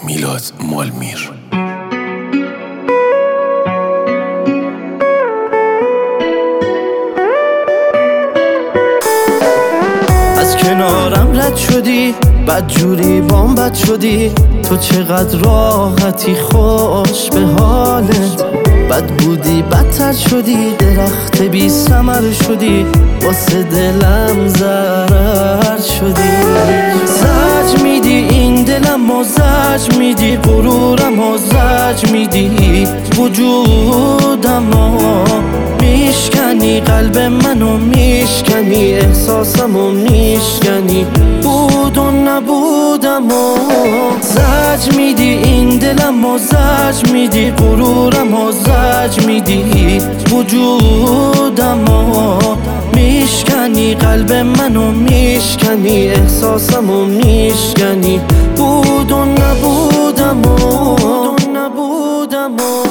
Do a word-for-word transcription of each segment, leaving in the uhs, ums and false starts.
میلاد مالمیر. از کنارم رد شدی، بد جوری بام بد شدی. تو چقدر راحتی، خوش به حالت. بد بودی بدتر شدی، درخت بی ثمر شدی. واسه دلم ضرر شدی. زج میدی این دلم و زج میدی غرورم و زج میدی وجودم و میشکنی قلب منو، میشکنی احساسمو، میشکنی بود و نبودم و زج میدی این دلم و زج میدی غرورم و زج میدی وجودم و میشکنی قلب منو، میشکنی احساسمو، میشکنی بود و نبودم و نبودم و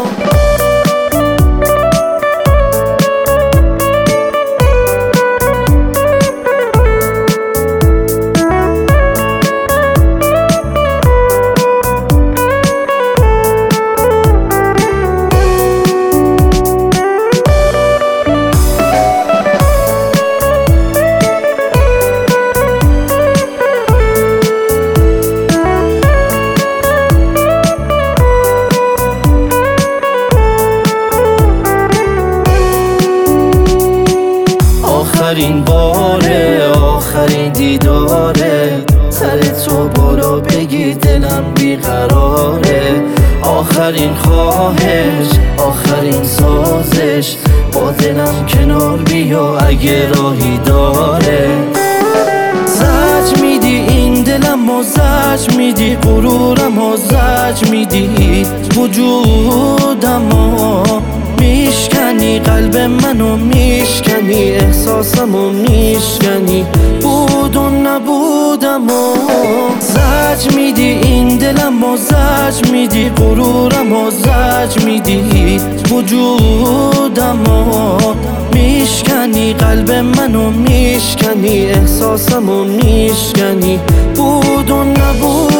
آخرین باره، آخرین دیداره. سر تو بالا بگی دلم بیقراره. آخرین خواهش، آخرین سازش. با دلم کنار بیا اگه راهی داره. زج میدی این دلم و زج میدی غرورم و زج میدی وجودم و میشکنی قلب منو، میشکنی احساسمو، میشکنی بود و نبودم و زج میدی این دلم و زج میدی غرورم و زج میدی وجودم و میشکنی قلب منو، میشکنی احساسمو، میشکنی بود و نبودم.